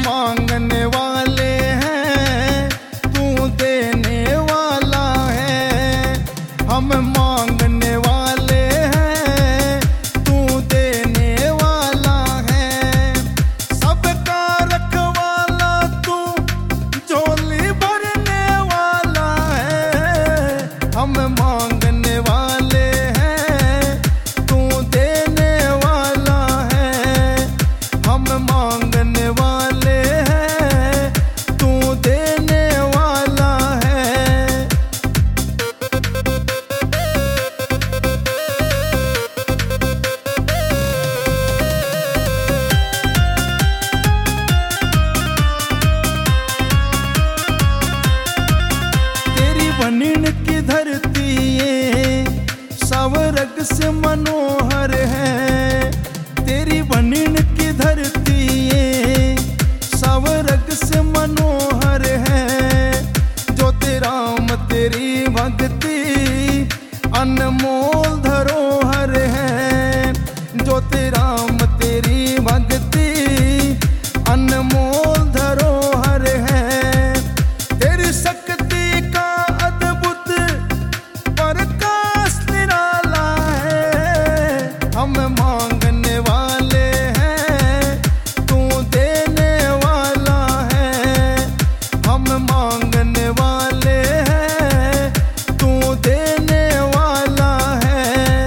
मांगने वाले हैं, तू देने वाला है। हम मांगने वाले हैं, तू देने वाला है। सबका रखवाला तू, झोली भरने वाला है। हम मांगने वाले हैं, तू देने वाला है। हम मांगने वाले हैं, तू देने वाला है। तेरी बनिन की धरती ये स्वर्ग से मनोहर है। तेरी बनिन की धरती ये स्वर्ग से मनोहर है। जो राम तेरी भक्ति अनमोल धरोहर है। जो राम तेरी भक्ति अनमोल धरोहर है। तेरी शक्ति का अद्भुत प्रकाश निराला है। हम मांगने वाले हैं, तू देने वाला है। हम मांगने वाले हैं, तू देने वाला है।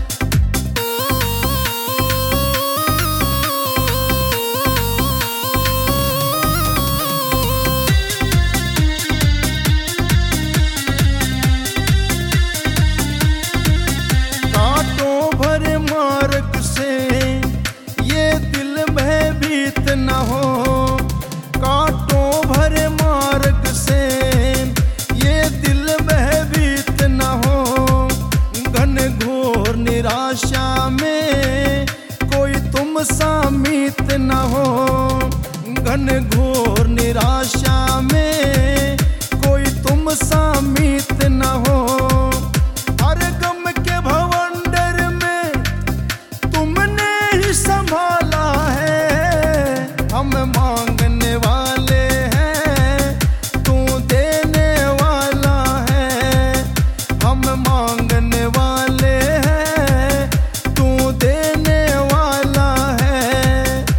कांटों भरे मार्ग से ये दिल भयभीत न हो। कांटों भरे मार्ग से ये दिल भयभीत न हो। घन घोर निराशा में कोई तुम सा मीत न हो। घन घोर निराशा में कोई तुम सा मीत न हो। हर गम के भवंडर में तुमने ही संभाला है। हम मांगने वाले हैं, तू देने वाला है। हम मांगने वाले हैं, तू देने वाला है।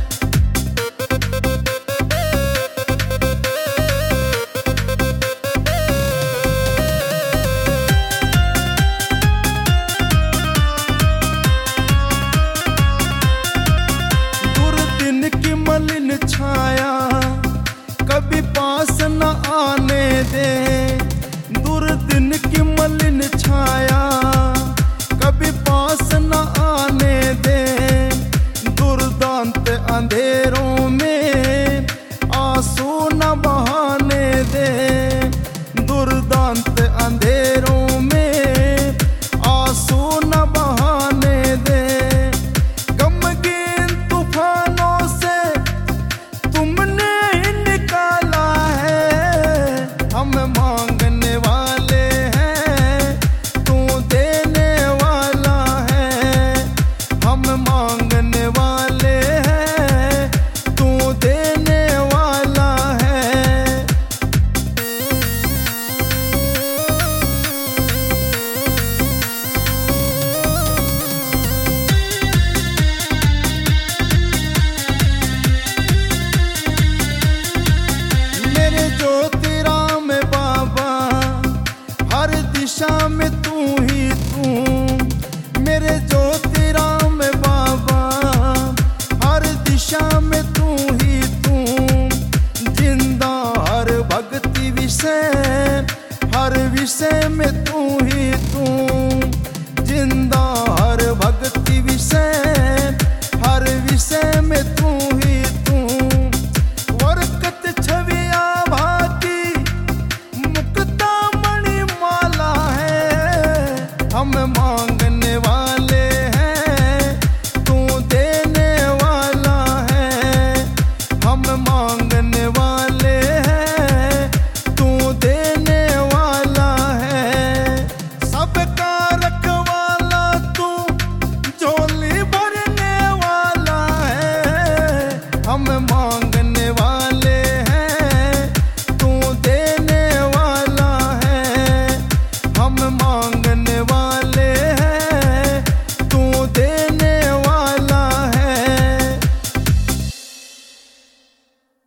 दुर्दिन की मलिन छाया कभी पास न आने दे। दुर्दिन की मलिन छाया कभी पास न आने दे। दुर्दांत अंधेरों में आंसू न बहाने दे। दुर्दांत अंधेरों में आंसू न बहाने दे। गमगीन तूफानों से तुमने ही निकाला है। हम मांगने वाले हैं, तू देने वाला है। हम मांगने वाले हैं, तू देने वाला है। मेरे ज्योतिराम बाबा, हर दिशा में तू ही तू। मेरे ज्योतिराम बाबा, हर दिशा में तू ही तू। जिंदा हर भक्ति विषय, हर विषय में तू ही तू। जिंदा हर भक्ति विषय, हर विषय में तू ही तू। वरकत छविया भाती मुक्ता मणि माला है। हम मांगने वाले हैं, तू देने वाला है। हम मांगने वाले हैं, तू देने वाला है। सबका रखवाला तू, झोली भरने वाला है। हम मांगने